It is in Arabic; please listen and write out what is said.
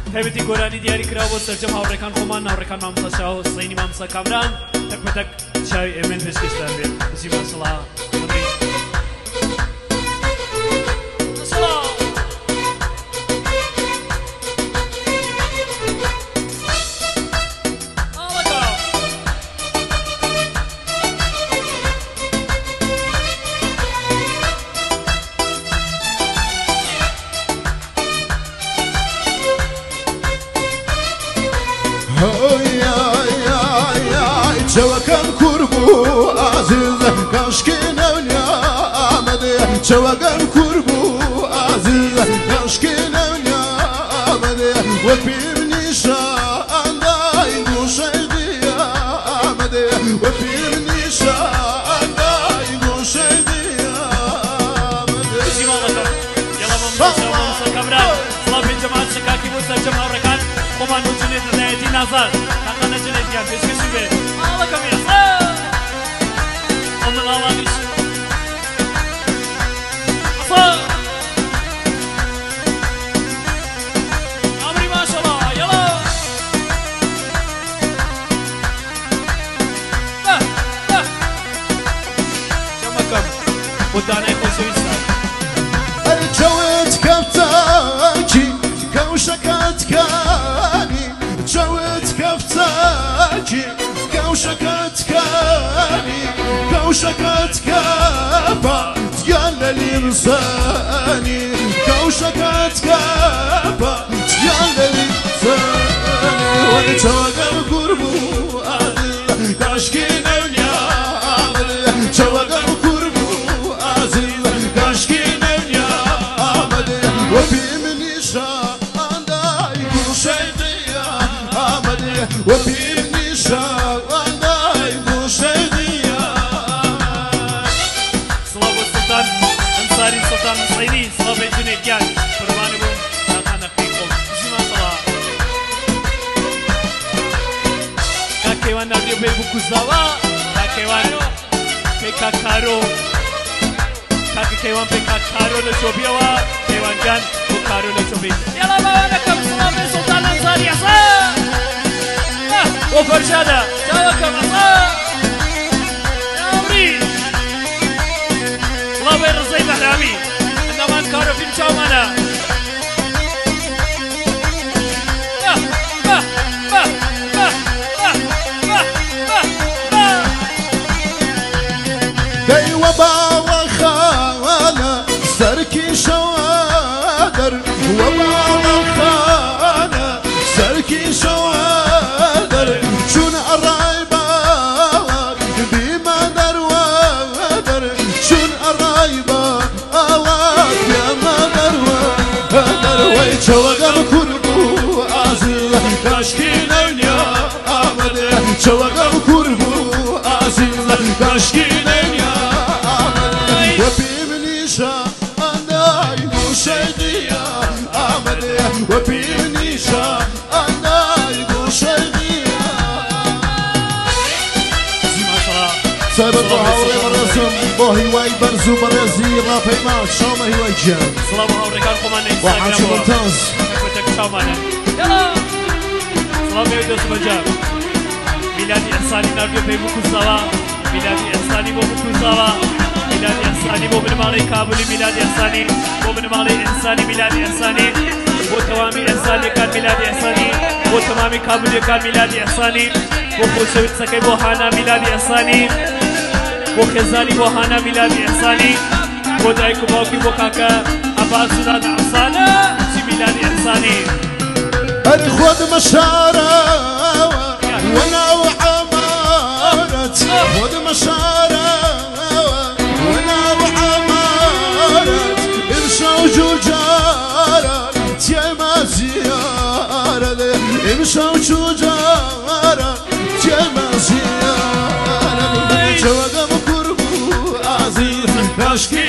تایبەتی گۆرانی دیاری کراوە بۆ سەرجەم هاوڕێکان خۆمان ناوڕێکان مامۆستا شاو سەینی مامۆستا کامران تەک بە تەک چاوی ئێمەن پێشکەشتان بێت بچی ماشەڵڵا شوكان كربو عزيز كاشكين اوليا مدي شوكان كربو عزيز كاشكين اوليا مدي وبيبني شان داي وشيدي مدي وبيبني شان داي وشيدي مدي يلا مامۆستا کامران سڵاو پێ جەماعەت شکاکی بۆ سەرجەم هاوڕێکان خۆمان بۆ جنێت لەلایەتی نازان تاقانە جنێتیان پێشکەشی بێت ماڵەکەم یاسا ئەو منداڵانیش ئەفا ئەمری ماشەڵڵا یەڵا جەمەکەم بۆ دانای خۆشەویستان الجوت كفتاكي كوشكات كاني جوت كفتاكي كوشكات كاني كوشكات كافا ديال الإنساني كوشكات كافا ديال الإنساني والجوغ القربو عزيز كاشكين اوليا جوغ القربو عزيز كاشكين وبيمني شان داي وشيدي عملي وبيمني شان داي وشيدي سڵاو بۆ سڵتان ئەنساری سڵتان حوسەینی سڵاو بێ جنێتیان قوربانی بوون تاقانە پێی خۆم بژی ماشەڵڵا کاکەیوان ناردیۆ پێی بکوزاوە کاکەیوان پێی کاکارۆ کاکە کەیوان پێی کاکارۆ لە چۆبیەوە کەیوان جان بۆ کارۆ لە چۆبی یاڵا باوانەکەم سڵاو بێ سڵتان ئەنساری ئەسا بۆ فەرشادە چاوەکەم ئەسا ئەمری سڵاو بێ ڕزەی بەهرامی ئەندامان کارۆ فیلم چاومانە دايوة باوة خانة سركي شوادر وباوة خانة سركي شوادر شون الرايبة بما در ودر شون الرايبة بما در ودر ويتشوغر كربو عزيز كاشكين اوليا عملي شوغر كربو عزيز كاشكين اوليا وبيبني شان داي وشيدي عملي وبيبني شان داي وشيدي سبب هاوري برسم باهي واي برزو برزي رافي ما شام هي واي جان سڵاو هاوڕێکان خۆمان وحاش ممتاز تەک چاومانە یاڵا سڵاو بێ دۆست بەجار میلادی ئەحسانی ناردیۆ پێی بکوزاوە میلادی ئەحسانی بۆ بکوزاوە میلادی ئەحسانی بۆ بنەماڵەی کابولی میلادی ئەحسانی بۆ بنەماڵەی ئەحسانی میلادی ئەحسانی بۆ تەوامی ئەحسانیەکان میلادی ئەحسانی بۆ تەمامی کابولیەکان میلادی ئەحسانی بۆ خۆشەویستەکەی بۆ هانا میلادی ئەحسانی بۆ خێزانی بۆ هانا میلادی ئەحسانی بۆ دایک و باوکی بۆ کاکە عەباس و دادا ئەحسانە چی میلادی ئەحسانی هذه خود مشارة وانا وعمارة خود مشارة وانا وعمارة امشى وجوجارة تيما زيارة امشى وجوجارة تيما زيارة جوغم كربو عزيز كاشكي